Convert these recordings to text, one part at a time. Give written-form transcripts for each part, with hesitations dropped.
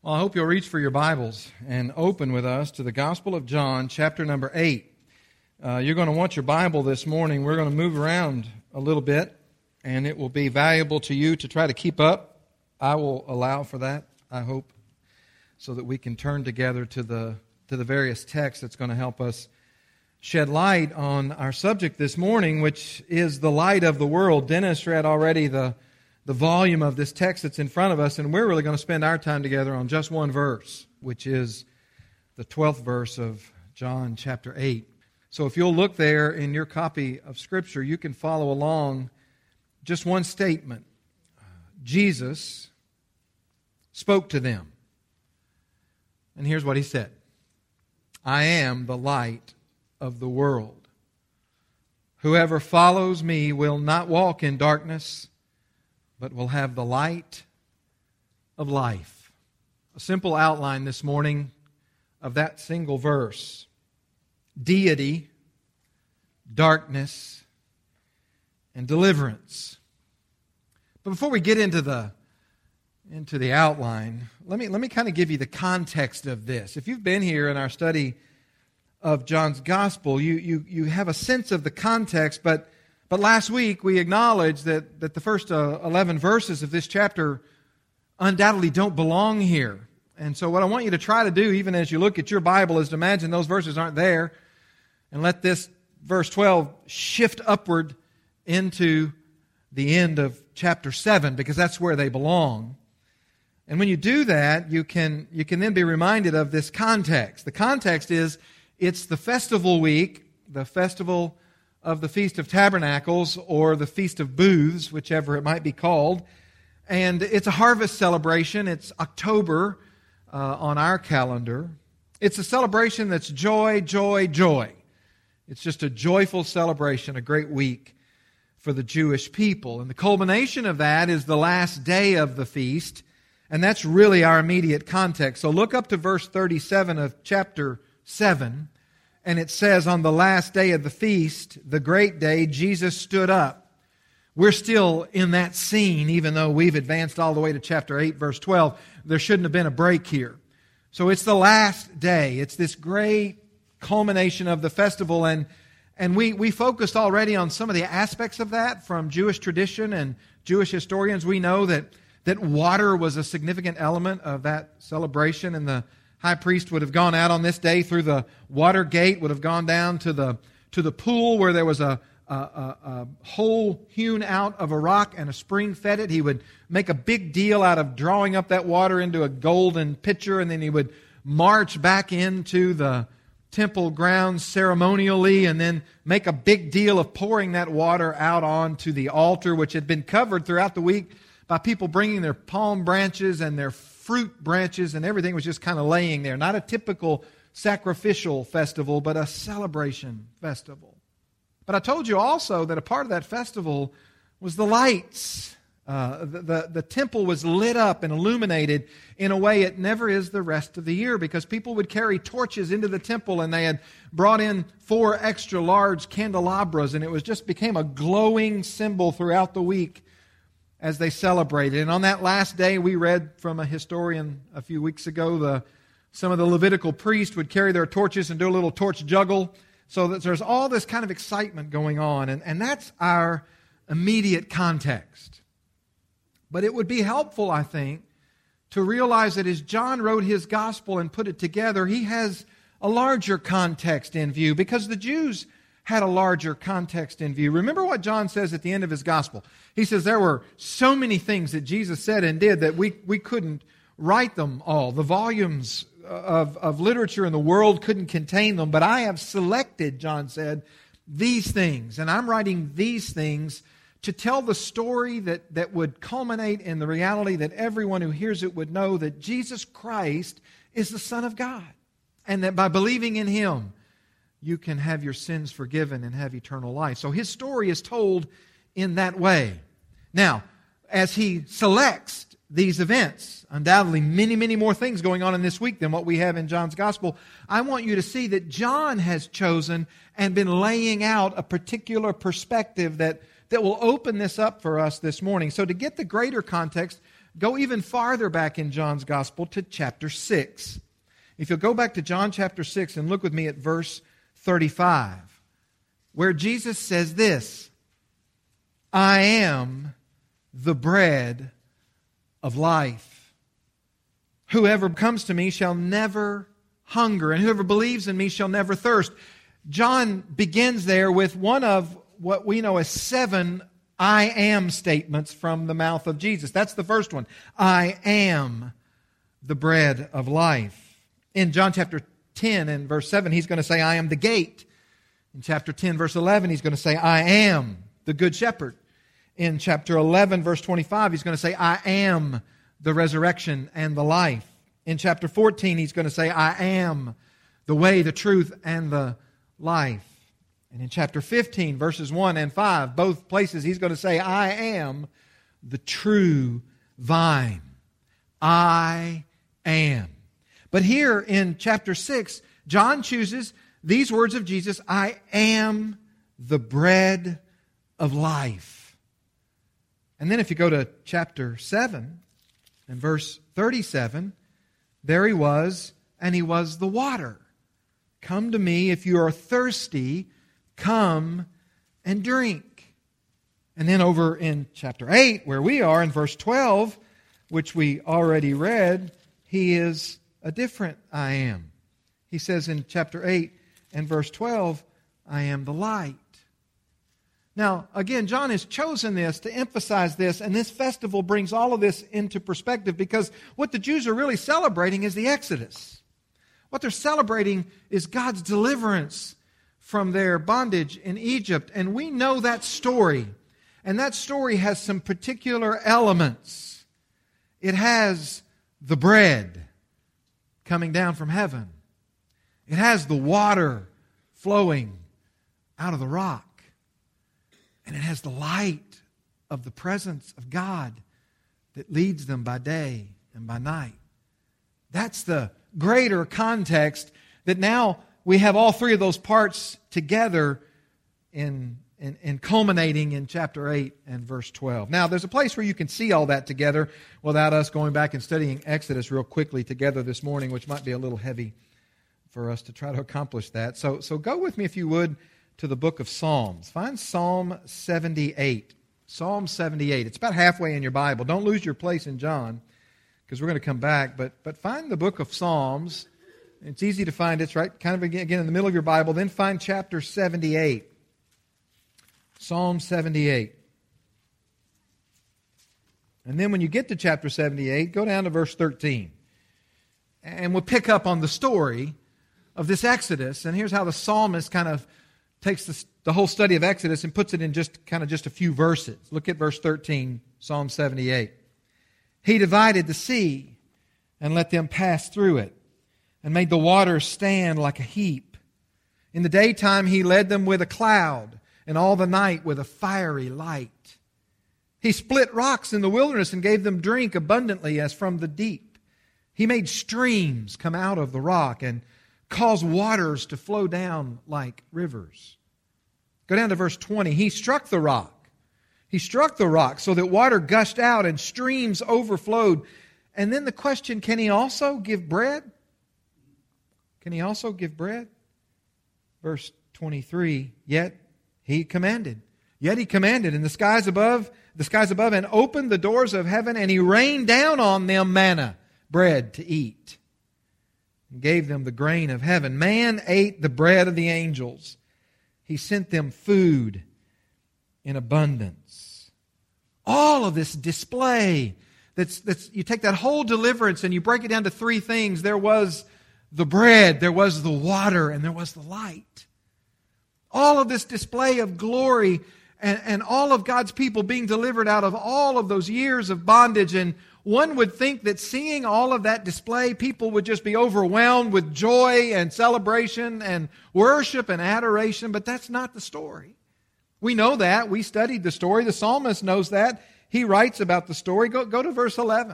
Well, I hope you'll reach for your Bibles and open with us to the Gospel of John, chapter number 8. You're going to want your Bible this morning. We're going to move around a little bit, and it will be valuable to you to try to keep up. I will allow for that, I hope, so that we can turn together to the various texts that's going to help us shed light on our subject this morning, which is the light of the world. Dennis read already the volume of this text that's in front of us, and we're really going to spend our time together on just one verse, which is the 12th verse of John chapter 8. So if you'll look there in your copy of Scripture, you can follow along just one statement. Jesus spoke to them. And here's what he said. I am the light of the world. Whoever follows me will not walk in darkness, but will have the light of life. A simple outline this morning of that single verse. Deity, darkness, and deliverance. But before we get into the outline, let me kind of give you the context of this. If you've been here in our study of John's Gospel, you have a sense of the context, but last week we acknowledged that the first 11 verses of this chapter undoubtedly don't belong here. And so what I want you to try to do, even as you look at your Bible, is to imagine those verses aren't there, and let this verse 12 shift upward into the end of chapter 7, because that's where they belong. And when you do that, you can then be reminded of this context. The context is, it's the festival week, the festival of the Feast of Tabernacles, or the Feast of Booths, whichever it might be called. And it's a harvest celebration. It's October on our calendar. It's a celebration that's joy, joy, joy. It's just a joyful celebration, a great week for the Jewish people. And the culmination of that is the last day of the feast, and that's really our immediate context. So look up to verse 37 of chapter 7. And it says, on the last day of the feast, the great day, Jesus stood up. We're still in that scene, even though we've advanced all the way to chapter 8, verse 12. There shouldn't have been a break here. So it's the last day. It's this great culmination of the festival. And we focused already on some of the aspects of that from Jewish tradition and Jewish historians. We know that water was a significant element of that celebration, and the high priest would have gone out on this day through the water gate, would have gone down to the pool where there was a hole hewn out of a rock and a spring fed it. He would make a big deal out of drawing up that water into a golden pitcher, and then he would march back into the temple grounds ceremonially and then make a big deal of pouring that water out onto the altar, which had been covered throughout the week by people bringing their palm branches and their fruit branches, and everything was just kind of laying there. Not a typical sacrificial festival, but a celebration festival. But I told you also that a part of that festival was the lights. The temple was lit up and illuminated in a way it never is the rest of the year, because people would carry torches into the temple, and they had brought in 4 extra large candelabras, and it was just became a glowing symbol throughout the week as they celebrated. And on that last day, we read from a historian a few weeks ago, some of the Levitical priests would carry their torches and do a little torch juggle, so that there's all this kind of excitement going on. And that's our immediate context. But it would be helpful, I think, to realize that as John wrote his gospel and put it together, he has a larger context in view, because the Jews had a larger context in view. Remember what John says at the end of his gospel. He says there were so many things that Jesus said and did that we couldn't write them all. The volumes of literature in the world couldn't contain them, but I have selected, John said, these things, and I'm writing these things to tell the story that would culminate in the reality that everyone who hears it would know that Jesus Christ is the Son of God, and that by believing in Him, you can have your sins forgiven and have eternal life. So his story is told in that way. Now, as he selects these events, undoubtedly many, many more things going on in this week than what we have in John's Gospel, I want you to see that John has chosen and been laying out a particular perspective that will open this up for us this morning. So to get the greater context, go even farther back in John's Gospel to chapter 6. If you'll go back to John chapter 6 and look with me at verse 35, where Jesus says this, I am the bread of life. Whoever comes to me shall never hunger, and whoever believes in me shall never thirst. John begins there with one of what we know as 7 I am statements from the mouth of Jesus. That's the first one. I am the bread of life. In John chapter 10 and verse 7, he's going to say, I am the gate. In chapter 10, verse 11, he's going to say, I am the good shepherd. In chapter 11, verse 25, he's going to say, I am the resurrection and the life. In chapter 14, he's going to say, I am the way, the truth, and the life. And in chapter 15, verses 1 and 5, both places he's going to say, I am the true vine. I am. But here in chapter 6, John chooses these words of Jesus, I am the bread of life. And then if you go to chapter 7 and verse 37, there he was, and he was the water. Come to me if you are thirsty, come and drink. And then over in chapter 8, where we are, in verse 12, which we already read, he is a different I am. He says in chapter 8 and verse 12, I am the light. Now, again, John has chosen this to emphasize this, and this festival brings all of this into perspective because what the Jews are really celebrating is the Exodus. What they're celebrating is God's deliverance from their bondage in Egypt, and we know that story. And that story has some particular elements. It has the bread coming down from heaven. It has the water flowing out of the rock. And it has the light of the presence of God that leads them by day and by night. That's the greater context that now we have all three of those parts together in culminating in chapter 8 and verse 12. Now, there's a place where you can see all that together without us going back and studying Exodus real quickly together this morning, which might be a little heavy for us to try to accomplish that. So go with me, if you would, to the book of Psalms. Find Psalm 78. Psalm 78. It's about halfway in your Bible. Don't lose your place in John, because we're going to come back. But find the book of Psalms. It's easy to find. It's right kind of again in the middle of your Bible. Then find chapter 78. Psalm 78. And then when you get to chapter 78, go down to verse 13. And we'll pick up on the story of this Exodus. And here's how the psalmist kind of takes the whole study of Exodus and puts it in just a few verses. Look at verse 13, Psalm 78. He divided the sea and let them pass through it, and made the waters stand like a heap. In the daytime he led them with a cloud, and all the night with a fiery light. He split rocks in the wilderness and gave them drink abundantly as from the deep. He made streams come out of the rock and caused waters to flow down like rivers. Go down to verse 20. He struck the rock. He struck the rock so that water gushed out and streams overflowed. And then the question, can he also give bread? Can he also give bread? Verse 23, yet he commanded in the skies above, and opened the doors of heaven, and he rained down on them manna, bread to eat, and gave them the grain of heaven. Man ate the bread of the angels. He sent them food in abundance. All of this display, that's you take that whole deliverance and you break it down to three things. There was the bread, there was the water, and there was the light. All of this display of glory and all of God's people being delivered out of all of those years of bondage. And one would think that seeing all of that display, people would just be overwhelmed with joy and celebration and worship and adoration, but that's not the story. We know that. We studied the story. The psalmist knows that. He writes about the story. Go to verse 11.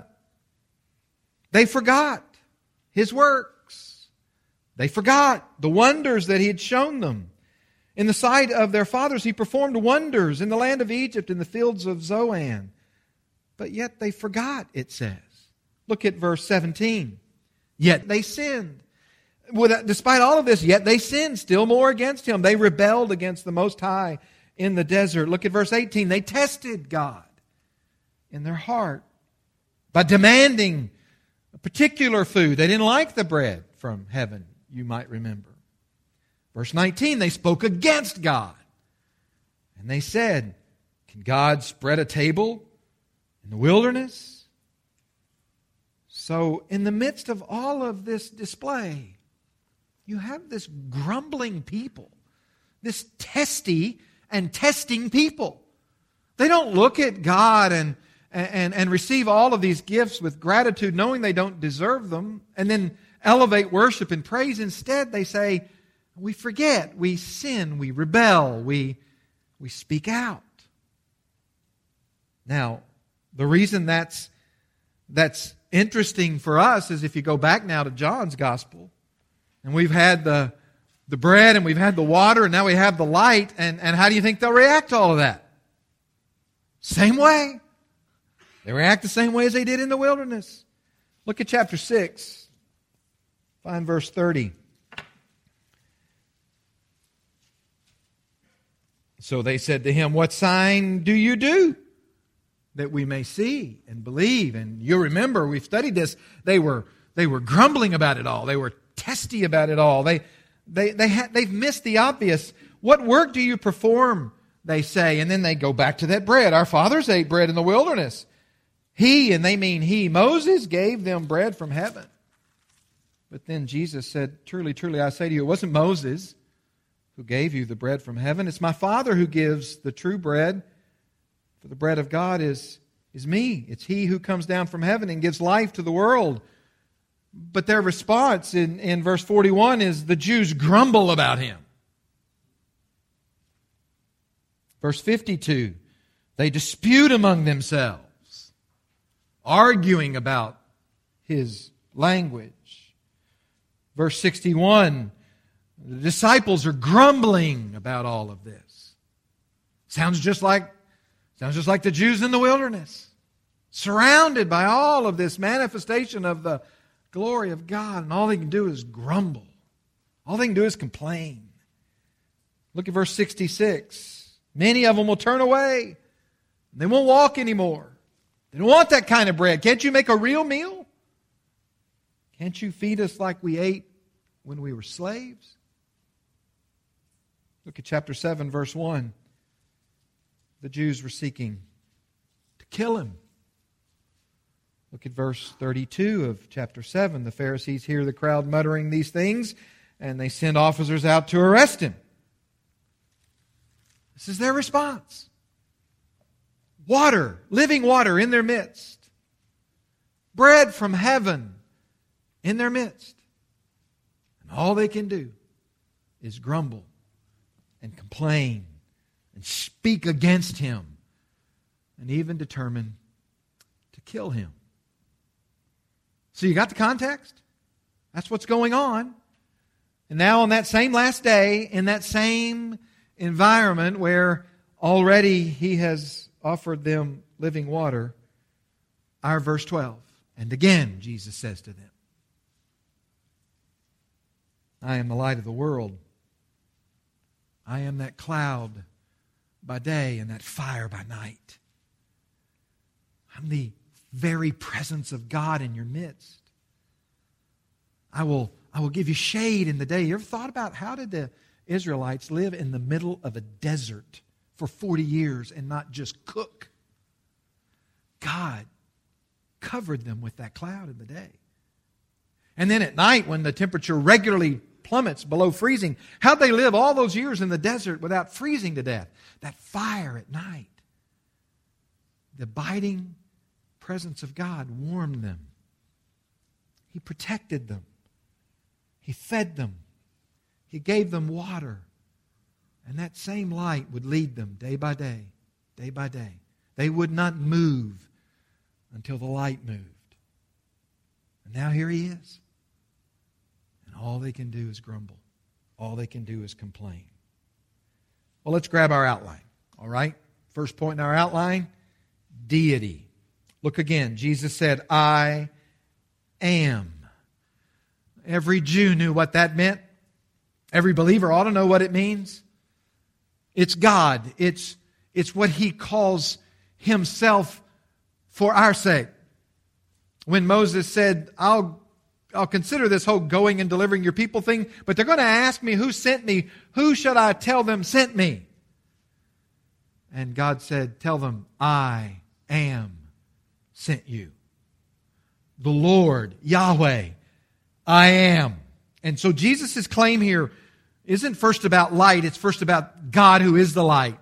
They forgot His works. They forgot the wonders that He had shown them. In the sight of their fathers, He performed wonders in the land of Egypt, in the fields of Zoan. But yet they forgot, it says. Look at verse 17. Yet they sinned. Despite all of this, yet they sinned still more against Him. They rebelled against the Most High in the desert. Look at verse 18. They tested God in their heart by demanding a particular food. They didn't like the bread from heaven, you might remember. Verse 19, they spoke against God. And they said, can God spread a table in the wilderness? So in the midst of all of this display, you have this grumbling people, this testy and testing people. They don't look at God and receive all of these gifts with gratitude, knowing they don't deserve them, and then elevate worship and praise. Instead, they say, we forget, we sin, we rebel, we speak out. Now, the reason that's interesting for us is if you go back now to John's Gospel, and we've had the bread and we've had the water and now we have the light, and how do you think they'll react to all of that? Same way. They react the same way as they did in the wilderness. Look at chapter 6. Find verse 30. So they said to Him, what sign do you do that we may see and believe? And you remember, we've studied this, they were grumbling about it all. They were testy about it all. They've missed the obvious. What work do you perform, they say. And then they go back to that bread. Our fathers ate bread in the wilderness. He, and they mean He, Moses, gave them bread from heaven. But then Jesus said, truly, truly, I say to you, it wasn't Moses who gave you the bread from heaven. It's my Father who gives the true bread. For the bread of God is me. It's He who comes down from heaven and gives life to the world. But their response in verse 41 is the Jews grumble about Him. Verse 52, they dispute among themselves, arguing about His language. Verse 61, the disciples are grumbling about all of this. Sounds just like the Jews in the wilderness, surrounded by all of this manifestation of the glory of God, and all they can do is grumble. All they can do is complain. Look at verse 66. Many of them will turn away. They won't walk anymore. They don't want that kind of bread. Can't you make a real meal? Can't you feed us like we ate when we were slaves? Look at chapter 7, verse 1. The Jews were seeking to kill Him. Look at verse 32 of chapter 7. The Pharisees hear the crowd muttering these things, and they send officers out to arrest Him. This is their response. Water, living water in their midst. Bread from heaven in their midst. And all they can do is grumble and complain and speak against Him and even determine to kill Him. So you got the context? That's what's going on. And now on that same last day, in that same environment where already He has offered them living water, our verse 12. And again, Jesus says to them, I am the light of the world. I am that cloud by day and that fire by night. I'm the very presence of God in your midst. I will give you shade in the day. You ever thought about how did the Israelites live in the middle of a desert for 40 years and not just cook? God covered them with that cloud in the day. And then at night, when the temperature regularly plummets below freezing, how'd they live all those years in the desert without freezing to death? That fire at night. The abiding presence of God warmed them. He protected them. He fed them. He gave them water. And that same light would lead them day by day, day by day. They would not move until the light moved. And now here He is. And all they can do is grumble. All they can do is complain. Well, let's grab our outline. All right? First point in our outline, deity. Look again. Jesus said, I am. Every Jew knew what that meant. Every believer ought to know what it means. It's God. It's what He calls Himself for our sake. When Moses said, I'll consider this whole going and delivering your people thing, but they're going to ask me who sent me. Who should I tell them sent me? And God said, tell them, I am sent you. The Lord, Yahweh, I am. And so Jesus' claim here isn't first about light, it's first about God who is the light.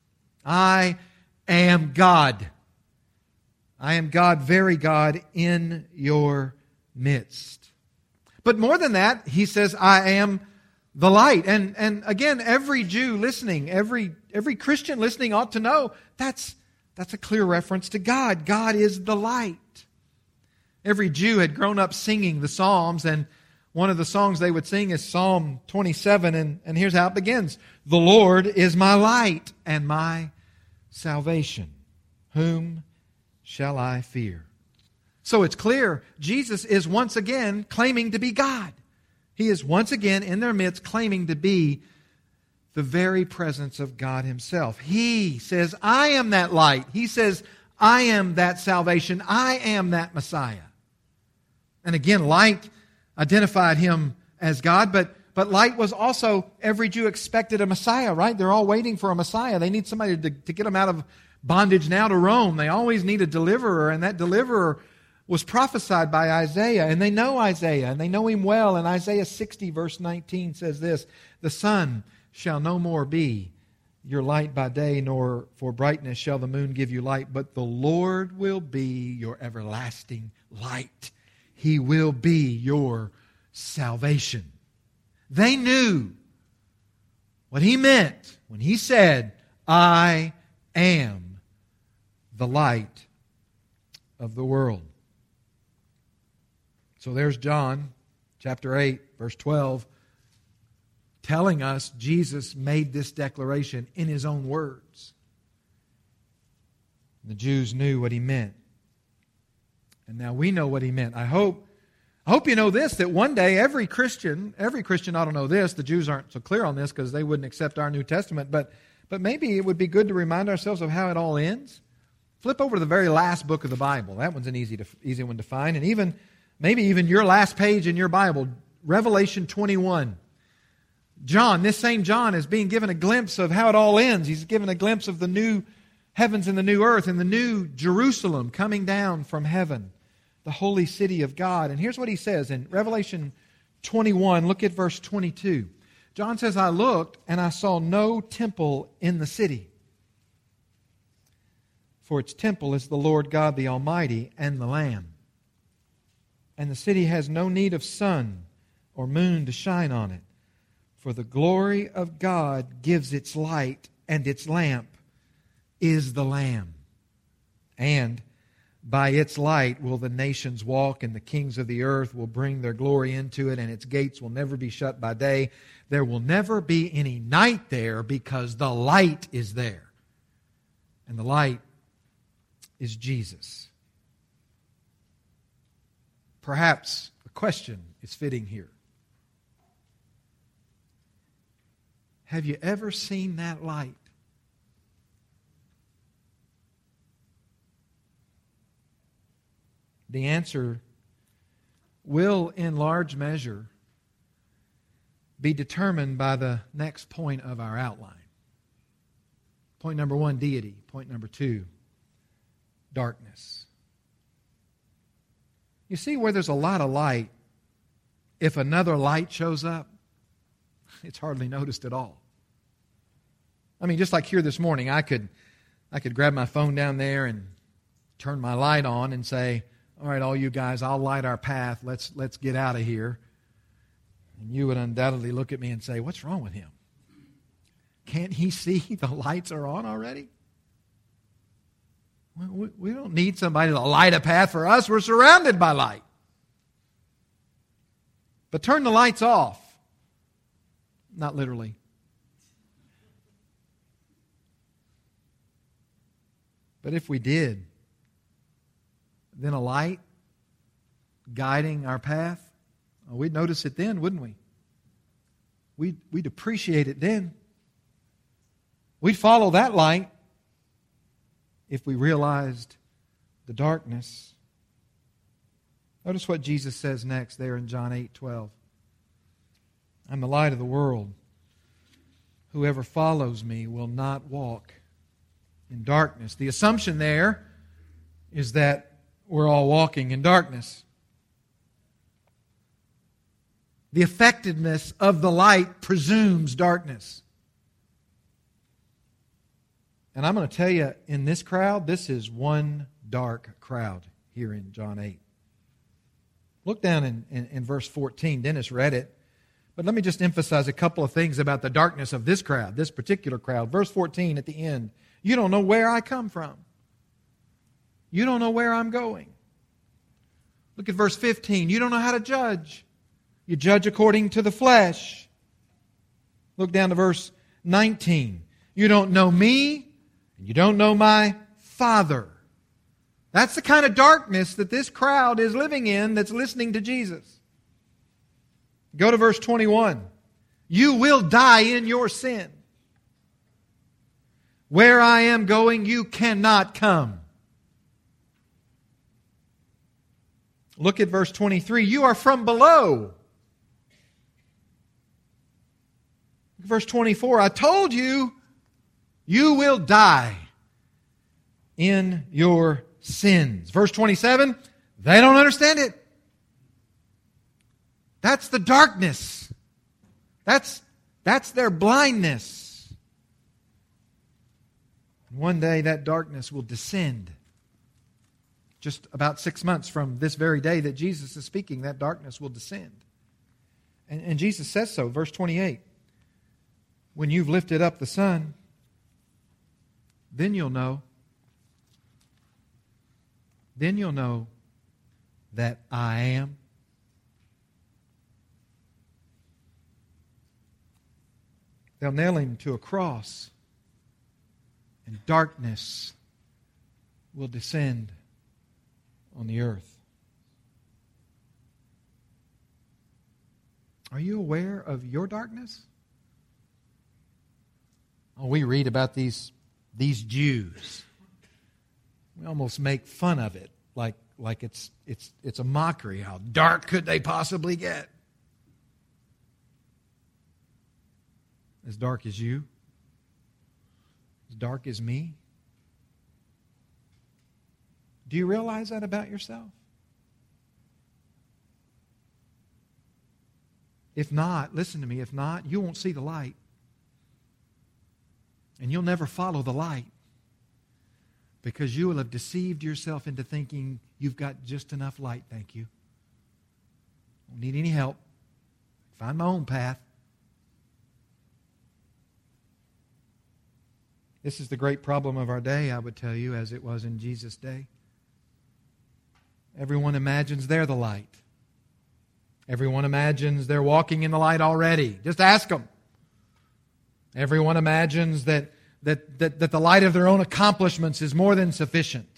I am God. I am God, very God, in your midst. But more than that, He says, I am the light. And again, every Jew listening, every Christian listening ought to know that's a clear reference to God. God is the light. Every Jew had grown up singing the Psalms, and one of the songs they would sing is Psalm 27, and here's how it begins. The Lord is my light and my salvation. Whom shall I fear? So it's clear Jesus is once again claiming to be God. He is once again in their midst claiming to be the very presence of God Himself. He says, I am that light. He says, I am that salvation. I am that Messiah. And again, light identified Him as God, but light was also, every Jew expected a Messiah, right? They're all waiting for a Messiah. They need somebody to get them out of bondage now to Rome. They always need a deliverer, and that deliverer was prophesied by Isaiah, and they know Isaiah, and they know him well. And Isaiah 60, verse 19 says this, the sun shall no more be your light by day, nor for brightness shall the moon give you light, but the Lord will be your everlasting light. He will be your salvation. They knew what He meant when He said, I am the light of the world. So there's John chapter 8, verse 12, telling us Jesus made this declaration in His own words. The Jews knew what He meant. And now we know what He meant. I hope you know this, that one day every Christian ought to know this. The Jews aren't so clear on this because they wouldn't accept our New Testament, but maybe it would be good to remind ourselves of how it all ends. Flip over to the very last book of the Bible. That one's an easy one to find. And maybe even your last page in your Bible, Revelation 21. John, this same John, is being given a glimpse of how it all ends. He's given a glimpse of the new heavens and the new earth and the new Jerusalem coming down from heaven, the holy city of God. And here's what he says in Revelation 21. Look at verse 22. John says, I looked and I saw no temple in the city, for its temple is the Lord God the Almighty and the Lamb. And the city has no need of sun or moon to shine on it, for the glory of God gives its light, and its lamp is the Lamb. And by its light will the nations walk, and the kings of the earth will bring their glory into it, and its gates will never be shut by day. There will never be any night there, because the light is there. And the light is Jesus. Perhaps a question is fitting here. Have you ever seen that light? The answer will, in large measure, be determined by the next point of our outline. Point number 1, deity. Point number 2, darkness. You see, where there's a lot of light, if another light shows up, it's hardly noticed at all. I mean, just like here this morning, I could grab my phone down there and turn my light on and say, all right, all you guys, I'll light our path. Let's get out of here. And you would undoubtedly look at me and say, what's wrong with him? Can't he see the lights are on already? We don't need somebody to light a path for us. We're surrounded by light. But turn the lights off. Not literally. But if we did, than a light guiding our path? Well, we'd notice it then, wouldn't we? We'd appreciate it then. We'd follow that light if we realized the darkness. Notice what Jesus says next there in John 8:12. I'm the light of the world. Whoever follows me will not walk in darkness. The assumption there is that we're all walking in darkness. The effectiveness of the light presumes darkness. And I'm going to tell you, in this crowd, this is one dark crowd here in John 8. Look down in verse 14. Dennis read it. But let me just emphasize a couple of things about the darkness of this crowd, this particular crowd. Verse 14 at the end. You don't know where I come from. You don't know where I'm going. Look at verse 15. You don't know how to judge. You judge according to the flesh. Look down to verse 19. You don't know me, and you don't know my Father. That's the kind of darkness that this crowd is living in that's listening to Jesus. Go to verse 21. You will die in your sin. Where I am going, you cannot come. Look at verse 23. You are from below. Verse 24. I told you, you will die in your sins. Verse 27. They don't understand it. That's the darkness. That's their blindness. One day that darkness will descend. Just about 6 months from this very day that Jesus is speaking, that darkness will descend. And Jesus says so, verse 28. When you've lifted up the sun, then you'll know. Then you'll know that I am. They'll nail him to a cross, and darkness will descend on the earth. Are you aware of your darkness? Oh, we read about these Jews. We almost make fun of it, like it's a mockery. How dark could they possibly get? As dark as you? As dark as me? Do you realize that about yourself? If not, listen to me, if not, you won't see the light. And you'll never follow the light. Because you will have deceived yourself into thinking you've got just enough light, thank you. Don't need any help. Find my own path. This is the great problem of our day, I would tell you, as it was in Jesus' day. Everyone imagines they're the light. Everyone imagines they're walking in the light already. Just ask them. Everyone imagines that the light of their own accomplishments is more than sufficient.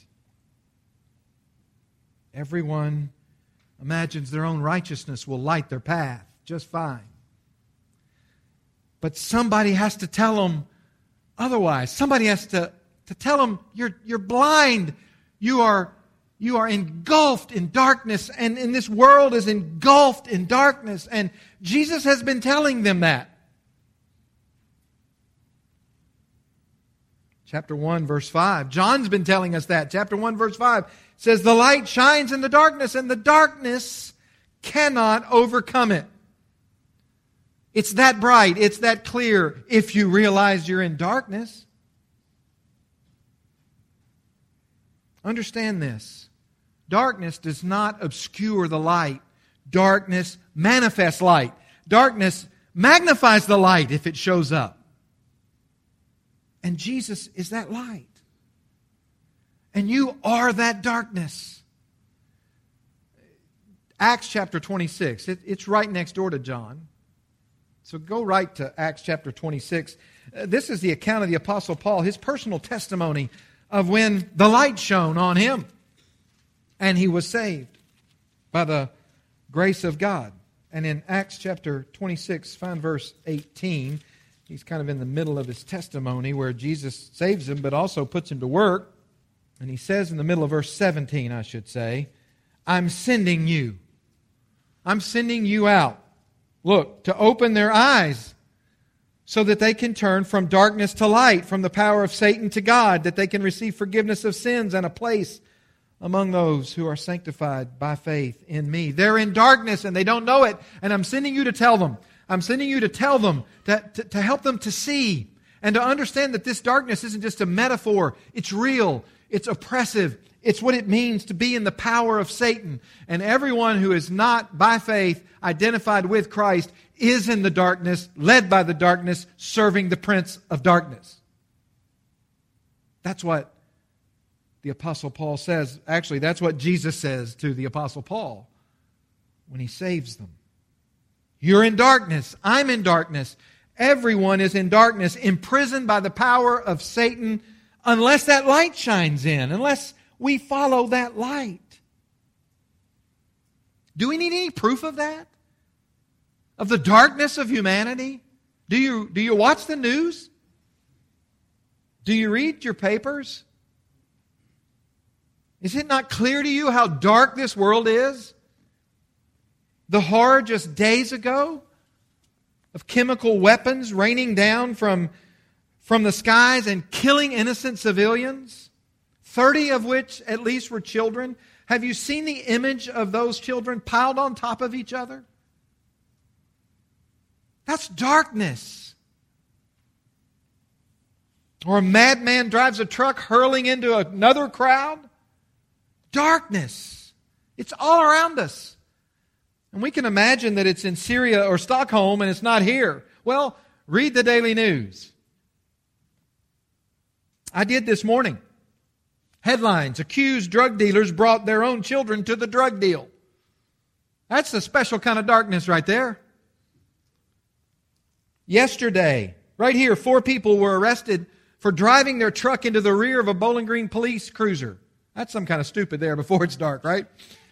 Everyone imagines their own righteousness will light their path just fine. But somebody has to tell them otherwise. Somebody has to tell them, you're blind. You are engulfed in darkness, and this world is engulfed in darkness. And Jesus has been telling them that. Chapter 1, verse 5. John's been telling us that. Chapter 1, verse 5 says, the light shines in the darkness, and the darkness cannot overcome it. It's that bright. It's that clear if you realize you're in darkness. Understand this. Darkness does not obscure the light. Darkness manifests light. Darkness magnifies the light if it shows up. And Jesus is that light. And you are that darkness. Acts chapter 26. It's right next door to John. So go right to Acts chapter 26. This is the account of the Apostle Paul, his personal testimony of when the light shone on him. and he was saved by the grace of God. And in Acts chapter 26, find verse 18. He's kind of in the middle of his testimony where Jesus saves him but also puts him to work. And he says in the middle of verse 17, I should say, I'm sending you. I'm sending you out. Look, to open their eyes so that they can turn from darkness to light, from the power of Satan to God, that they can receive forgiveness of sins and a place among those who are sanctified by faith in me. They're in darkness and they don't know it, and I'm sending you to tell them. I'm sending you to tell them, to help them to see and to understand that this darkness isn't just a metaphor. It's real. It's oppressive. It's what it means to be in the power of Satan. And everyone who is not, by faith, identified with Christ is in the darkness, led by the darkness, serving the prince of darkness. That's what the Apostle Paul says. Actually, that's what Jesus says to the Apostle Paul when he saves them. You're in darkness. I'm in darkness. Everyone is in darkness, imprisoned by the power of Satan, unless that light shines in, unless we follow that light. Do we need any proof of that? Of the darkness of humanity? Do you watch the news? Do you read your papers? Is it not clear to you how dark this world is? The horror just days ago of chemical weapons raining down from the skies and killing innocent civilians, 30 of which at least were children. Have you seen the image of those children piled on top of each other? That's darkness. Or a madman drives a truck hurling into another crowd. Darkness. It's all around us. And we can imagine that it's in Syria or Stockholm and it's not here. Well, read the daily news. I did this morning. Headlines: accused drug dealers brought their own children to the drug deal. That's a special kind of darkness right there. Yesterday, right here, 4 people were arrested for driving their truck into the rear of a Bowling Green police cruiser. That's some kind of stupid there before it's dark, right?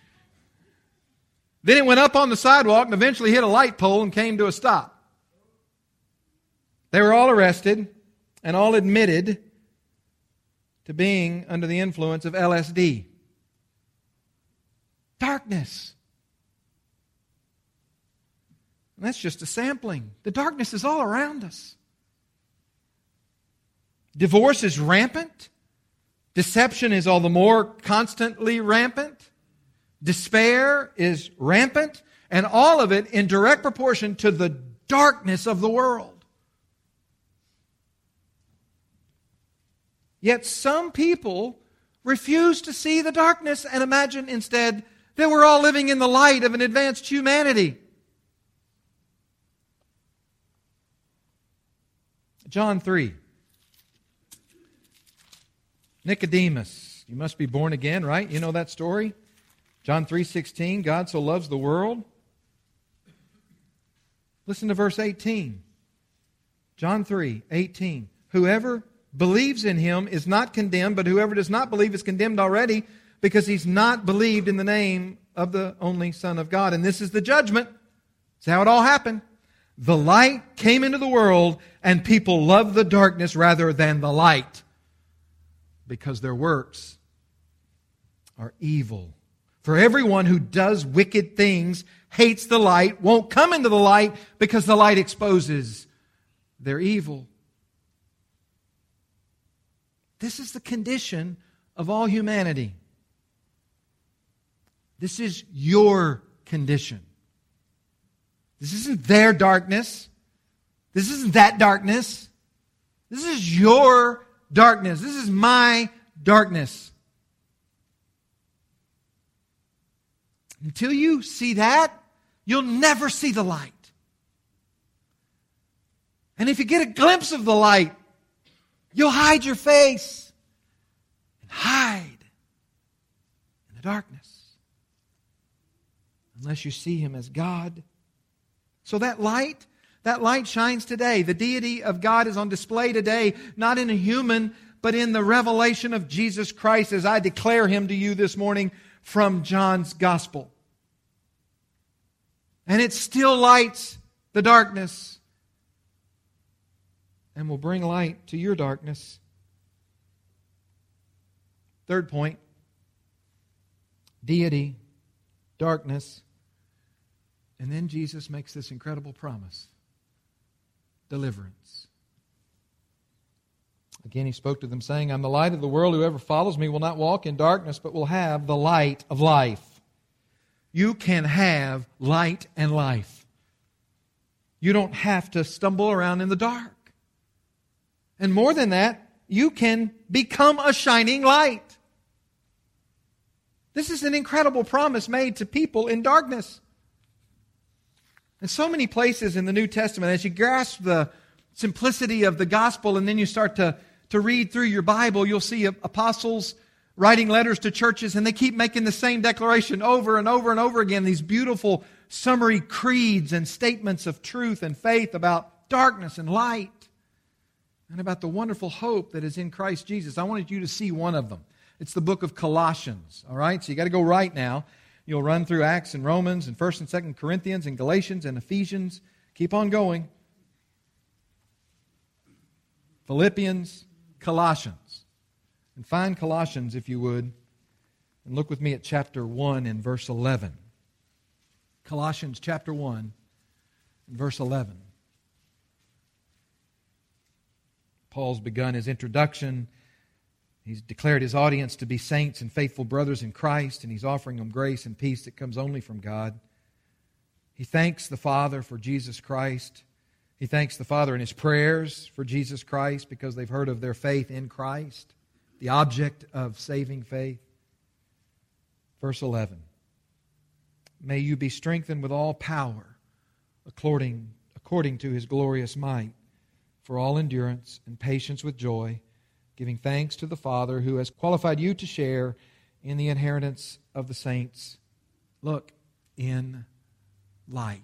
Then it went up on the sidewalk and eventually hit a light pole and came to a stop. They were all arrested and all admitted to being under the influence of LSD. Darkness. And that's just a sampling. The darkness is all around us. Divorce is rampant. Deception is all the more constantly rampant. Despair is rampant. And all of it in direct proportion to the darkness of the world. Yet some people refuse to see the darkness and imagine instead that we're all living in the light of an advanced humanity. John 3. Nicodemus, you must be born again, right? You know that story? John 3:16, God so loves the world. Listen to verse 18. John 3:18. Whoever believes in Him is not condemned, but whoever does not believe is condemned already, because he's not believed in the name of the only Son of God. And this is the judgment. It's how it all happened. The light came into the world, and people loved the darkness rather than the light, because their works are evil. For everyone who does wicked things hates the light, won't come into the light, because the light exposes their evil. This is the condition of all humanity. This is your condition. This isn't their darkness. This isn't that darkness. This is your darkness. This is my darkness. Until you see that, you'll never see the light. And if you get a glimpse of the light, you'll hide your face and hide in the darkness. Unless you see Him as God. So that light shines today. The deity of God is on display today, not in a human, but in the revelation of Jesus Christ, as I declare Him to you this morning from John's Gospel. And it still lights the darkness and will bring light to your darkness. Third point, deity, darkness, and then Jesus makes this incredible promise, deliverance. Again, he spoke to them saying, I'm the light of the world. Whoever follows me will not walk in darkness, but will have the light of life. You can have light and life. You don't have to stumble around in the dark. And more than that, you can become a shining light. This is an incredible promise made to people in darkness. In so many places in the New Testament, as you grasp the simplicity of the gospel and then you start to read through your Bible, you'll see apostles writing letters to churches, and they keep making the same declaration over and over and over again, these beautiful summary creeds and statements of truth and faith about darkness and light and about the wonderful hope that is in Christ Jesus. I wanted you to see one of them. It's the book of Colossians, all right? So you got to go right now. You'll run through Acts and Romans and 1st and 2nd Corinthians and Galatians and Ephesians. Keep on going. Philippians, Colossians. And find Colossians, if you would, and look with me at chapter 1 and verse 11. Colossians chapter 1 and verse 11. Paul's begun his introduction. He's declared his audience to be saints and faithful brothers in Christ, and he's offering them grace and peace that comes only from God. He thanks the Father for Jesus Christ. He thanks the Father in his prayers for Jesus Christ because they've heard of their faith in Christ, the object of saving faith. Verse 11. May you be strengthened with all power according to His glorious might, for all endurance and patience with joy, giving thanks to the Father who has qualified you to share in the inheritance of the saints. Look, in light.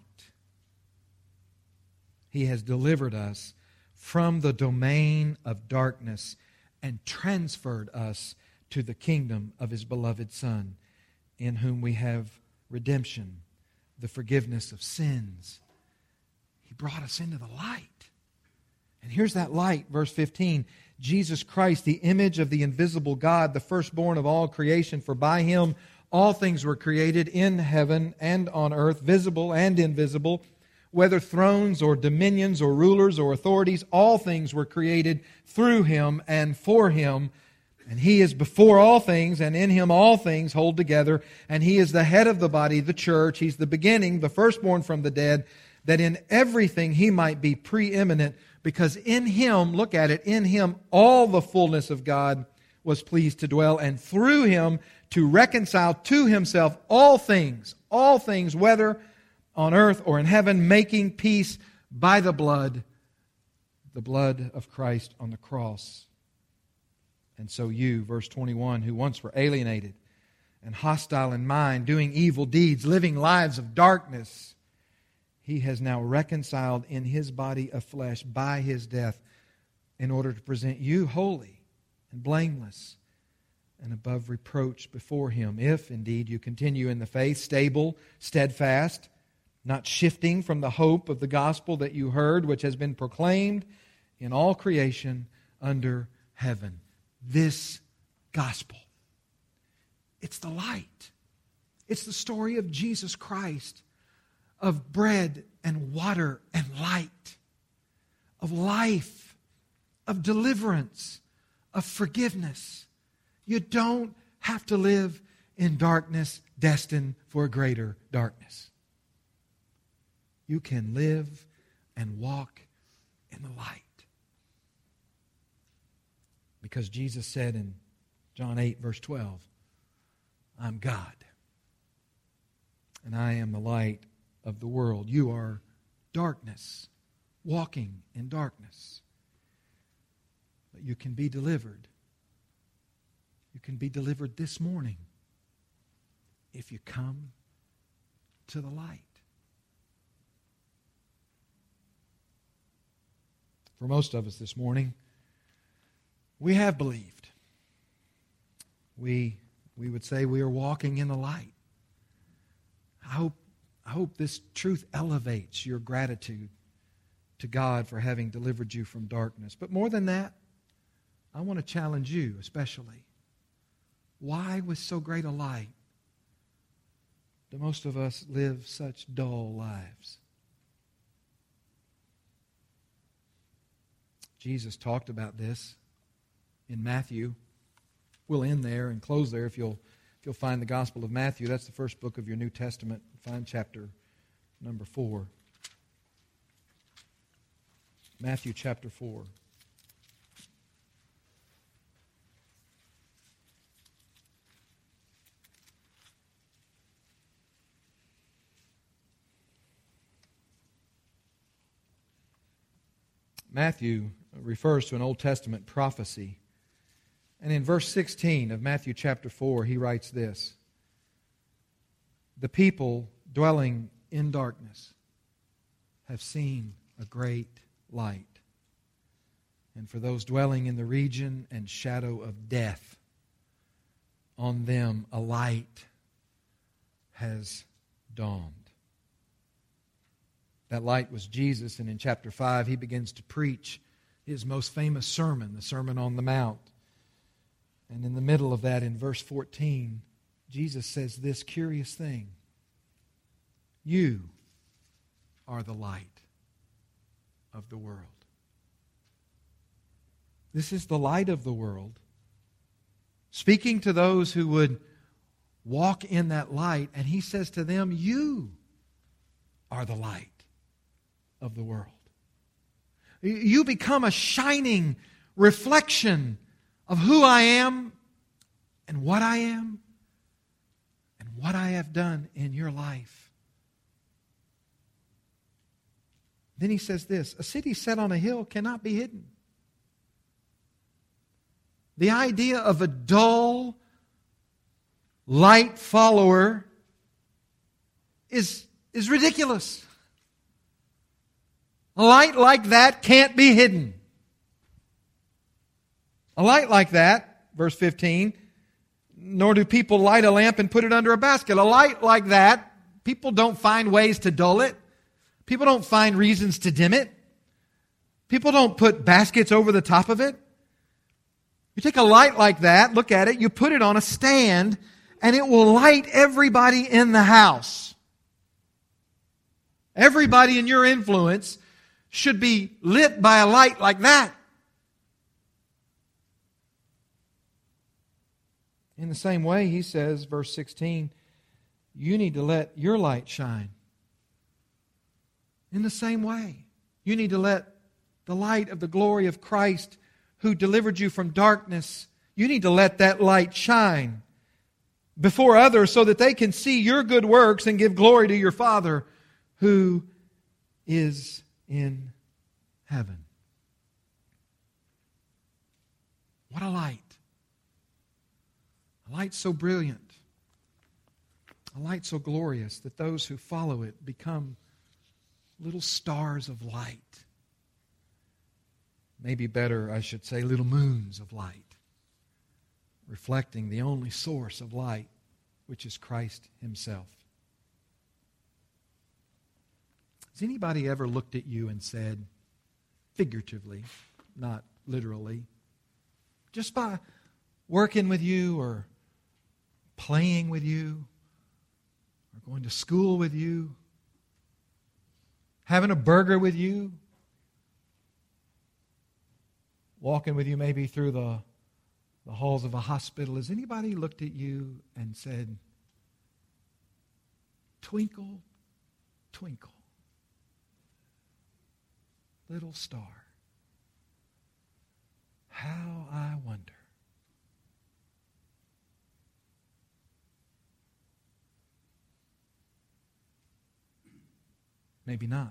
He has delivered us from the domain of darkness and transferred us to the kingdom of His beloved Son, in whom we have redemption, the forgiveness of sins. He brought us into the light. And here's that light, verse 15. Jesus Christ, the image of the invisible God, the firstborn of all creation, for by Him all things were created in heaven and on earth, visible and invisible, whether thrones or dominions or rulers or authorities, all things were created through Him and for Him. And He is before all things, and in Him all things hold together. And He is the head of the body, the church. He's the beginning, the firstborn from the dead, that in everything He might be preeminent, because in Him, look at it, in Him all the fullness of God was pleased to dwell, and through Him to reconcile to Himself all things, whether on earth or in heaven, making peace by the blood of Christ on the cross. And so you, verse 21, who once were alienated and hostile in mind, doing evil deeds, living lives of darkness, He has now reconciled in His body of flesh by His death in order to present you holy and blameless and above reproach before Him, if indeed you continue in the faith, stable, steadfast, not shifting from the hope of the gospel that you heard, which has been proclaimed in all creation under heaven. This gospel, it's the light. It's the story of Jesus Christ, of bread and water and light, of life, of deliverance, of forgiveness. You don't have to live in darkness destined for greater darkness. You can live and walk in the light. Because Jesus said in John 8, verse 12, I'm God, and I am the light of the world. You are darkness, walking in darkness. But you can be delivered. You can be delivered this morning if you come to the light. For most of us this morning, we have believed. We we would say we are walking in the light. I hope this truth elevates your gratitude to God for having delivered you from darkness. But more than that, I want to challenge you especially. Why with so great a light do most of us live such dull lives? Jesus talked about this in Matthew. We'll end there and close there if you'll find the Gospel of Matthew. That's the first book of your New Testament. Find chapter number 4. Matthew chapter 4. Matthew refers to an Old Testament prophecy. And in verse 16 of Matthew chapter 4, he writes this: "The people dwelling in darkness have seen a great light. And for those dwelling in the region and shadow of death, on them a light has dawned." That light was Jesus, and in chapter 5 he begins to preach his most famous sermon, the Sermon on the Mount. And in the middle of that, in verse 14, Jesus says this curious thing: "You are the light of the world." This is the light of the world, speaking to those who would walk in that light, and he says to them, "You are the light of the world." You become a shining reflection of who I am and what I am and what I have done in your life. Then he says this: "A city set on a hill cannot be hidden." The idea of a dull light follower is ridiculous. A light like that can't be hidden. A light like that, verse 15, nor do people light a lamp and put it under a basket. A light like that, people don't find ways to dull it. People don't find reasons to dim it. People don't put baskets over the top of it. You take a light like that, look at it, you put it on a stand, and it will light everybody in the house. Everybody in your influence should be lit by a light like that. In the same way, he says, verse 16, you need to let your light shine. In the same way, you need to let the light of the glory of Christ, who delivered you from darkness, you need to let that light shine before others so that they can see your good works and give glory to your Father who is in heaven. What a light. A light so brilliant. A light so glorious that those who follow it become little stars of light. Maybe better, I should say, little moons of light, reflecting the only source of light, which is Christ Himself. Has anybody ever looked at you and said, figuratively, not literally, just by working with you or playing with you or going to school with you, having a burger with you, walking with you maybe through the halls of a hospital, has anybody looked at you and said, twinkle, twinkle, little star, how I wonder maybe not.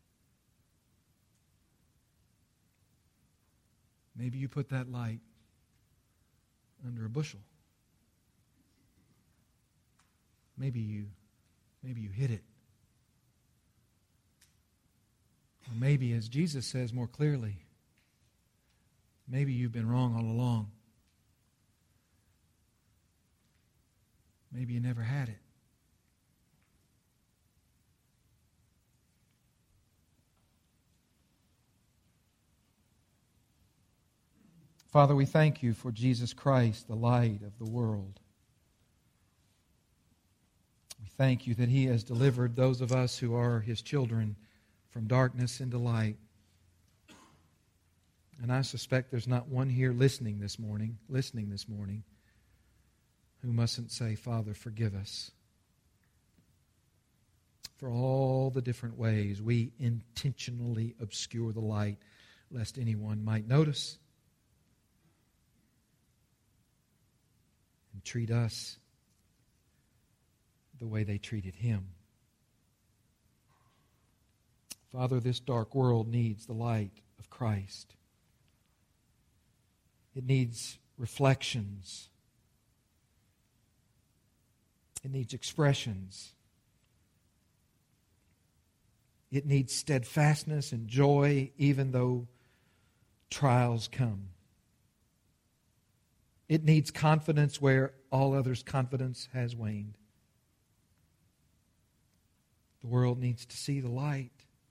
Maybe you put that light under a bushel. Maybe you hid it. Or maybe, as Jesus says more clearly, maybe you've been wrong all along. Maybe you never had it. Father, we thank you for Jesus Christ, the light of the world. We thank you that He has delivered those of us who are His children from darkness into light. And I suspect there's not one here listening this morning, who mustn't say, Father, forgive us for all the different ways we intentionally obscure the light, lest anyone might notice and treat us the way they treated Him. Father, this dark world needs the light of Christ. It needs reflections. It needs expressions. It needs steadfastness and joy even though trials come. It needs confidence where all others' confidence has waned. The world needs to see the light.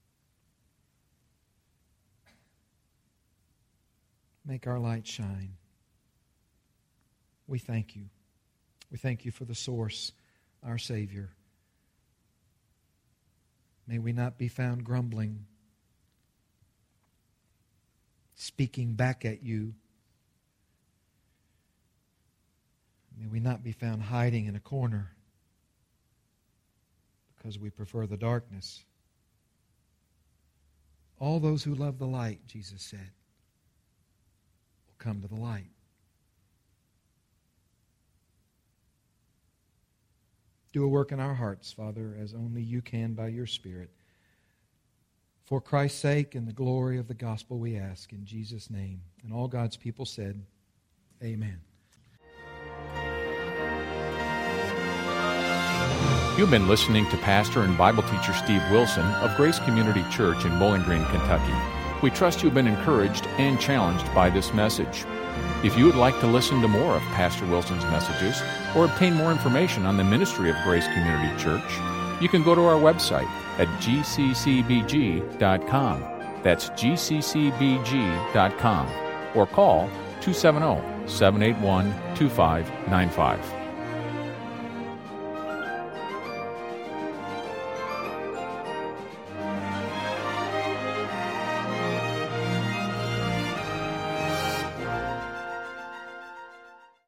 Make our light shine. We thank you. We thank you for the source, our Savior. May we not be found grumbling, speaking back at you. May we not be found hiding in a corner because we prefer the darkness. All those who love the light, Jesus said, will come to the light. Do a work in our hearts, Father, as only you can by your Spirit. For Christ's sake and the glory of the gospel we ask in Jesus' name. And all God's people said, Amen. You've been listening to Pastor and Bible teacher Steve Wilson of Grace Community Church in Bowling Green, Kentucky. We trust you've been encouraged and challenged by this message. If you would like to listen to more of Pastor Wilson's messages or obtain more information on the ministry of Grace Community Church, you can go to our website at gccbg.com. That's gccbg.com. Or call 270-781-2595.